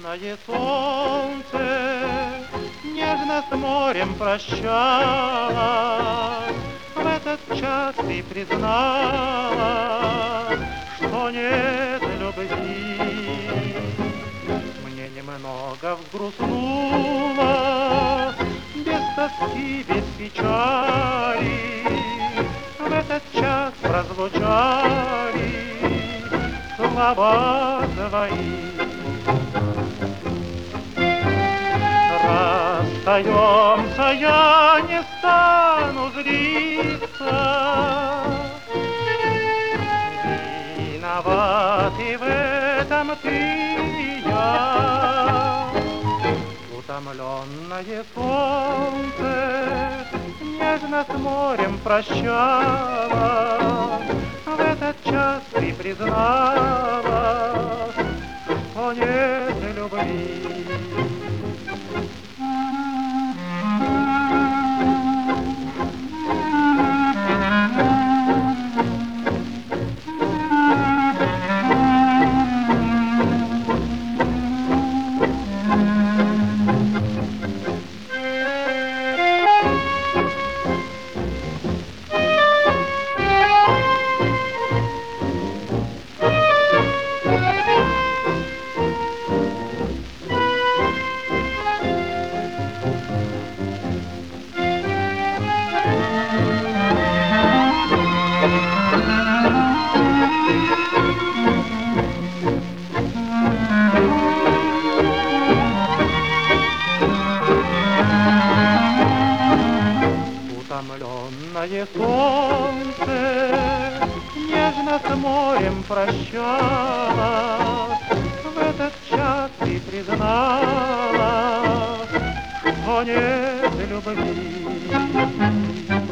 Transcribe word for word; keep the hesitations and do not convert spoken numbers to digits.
Лунное солнце нежно с морем прощалось. В этот час ты признала, что нет любви. Мне немного взгрустнуло, без тоски, без печали. В этот час прозвучали слова твои. Расстаемся, я не стану злиться. Виноваты в этом ты и я. Утомленное солнце нежно с морем прощалось. В этот час ты признала, что нет любви. Утомленное солнце нежно с морем прощалось. В этот час ты признала, что нет любви.